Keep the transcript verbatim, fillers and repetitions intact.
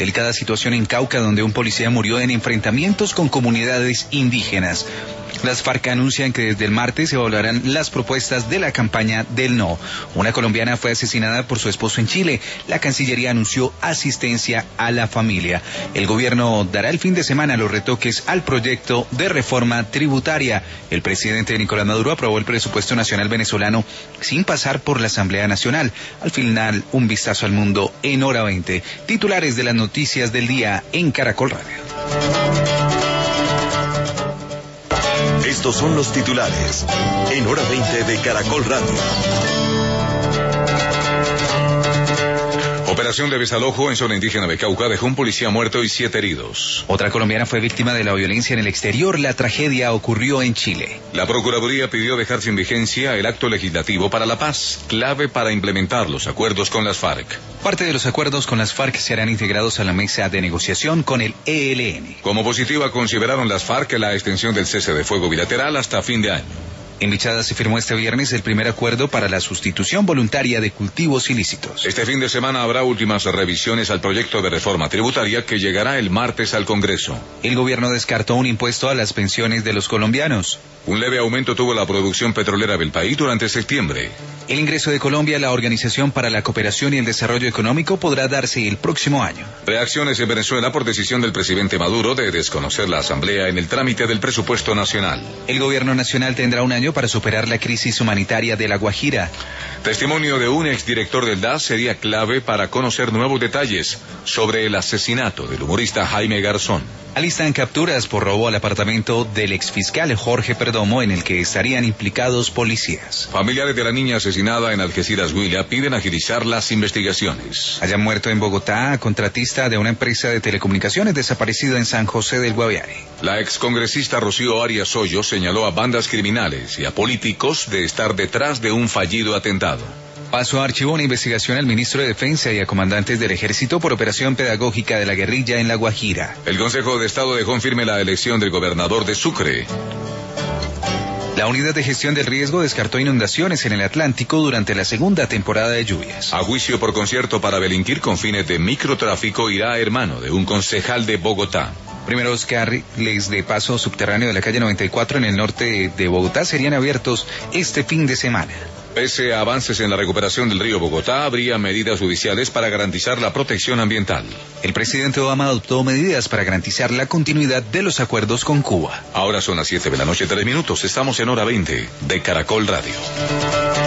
Delicada situación en Cauca, donde un policía murió en enfrentamientos con comunidades indígenas. Las FARC anuncian que desde el martes evaluarán las propuestas de la campaña del no. Una colombiana fue asesinada por su esposo en Chile. La Cancillería anunció asistencia a la familia. El gobierno dará el fin de semana los retoques al proyecto de reforma tributaria. El presidente Nicolás Maduro aprobó el presupuesto nacional venezolano sin pasar por la Asamblea Nacional. Al final, un vistazo al mundo en hora veinte. Titulares de las noticias del día en Caracol Radio. Estos son los titulares en hora veinte de Caracol Radio. Operación de desalojo en zona indígena de Cauca dejó un policía muerto y siete heridos. Otra colombiana fue víctima de la violencia en el exterior. La tragedia ocurrió en Chile. La Procuraduría pidió dejar sin vigencia el acto legislativo para la paz, clave para implementar los acuerdos con las FARC. Parte de los acuerdos con las FARC serán integrados a la mesa de negociación con el E L N. Como positiva consideraron las FARC la extensión del cese de fuego bilateral hasta fin de año. En Vichada se firmó este viernes el primer acuerdo para la sustitución voluntaria de cultivos ilícitos. Este fin de semana habrá últimas revisiones al proyecto de reforma tributaria que llegará el martes al Congreso. El gobierno descartó un impuesto a las pensiones de los colombianos. Un leve aumento tuvo la producción petrolera del país durante septiembre. El ingreso de Colombia a la Organización para la Cooperación y el Desarrollo Económico podrá darse el próximo año. Reacciones en Venezuela por decisión del presidente Maduro de desconocer la Asamblea en el trámite del presupuesto nacional. El gobierno nacional tendrá un año para superar la crisis humanitaria de La Guajira. Testimonio de un exdirector del D A S sería clave para conocer nuevos detalles sobre el asesinato del humorista Jaime Garzón. Alistan capturas por robo al apartamento del exfiscal Jorge Perdomo, en el que estarían implicados policías. Familiares de la niña asesinada en Algeciras, Huila, piden agilizar las investigaciones. Haya muerto en Bogotá, contratista de una empresa de telecomunicaciones desaparecido en San José del Guaviare. La excongresista Rocío Arias Hoyos señaló a bandas criminales y a políticos de estar detrás de un fallido atentado. Paso a archivo una investigación al ministro de Defensa y a comandantes del Ejército por operación pedagógica de la guerrilla en La Guajira. El Consejo de Estado dejó en firme la elección del gobernador de Sucre. La Unidad de Gestión del Riesgo descartó inundaciones en el Atlántico durante la segunda temporada de lluvias. A juicio por concierto para delinquir con fines de microtráfico irá hermano de un concejal de Bogotá. Primeros carriles de paso subterráneo de la calle noventa y cuatro en el norte de Bogotá serían abiertos este fin de semana. Pese a avances en la recuperación del río Bogotá, habría medidas judiciales para garantizar la protección ambiental. El presidente Obama adoptó medidas para garantizar la continuidad de los acuerdos con Cuba. Ahora son las siete de la noche, tres minutos. Estamos en hora veinte de Caracol Radio.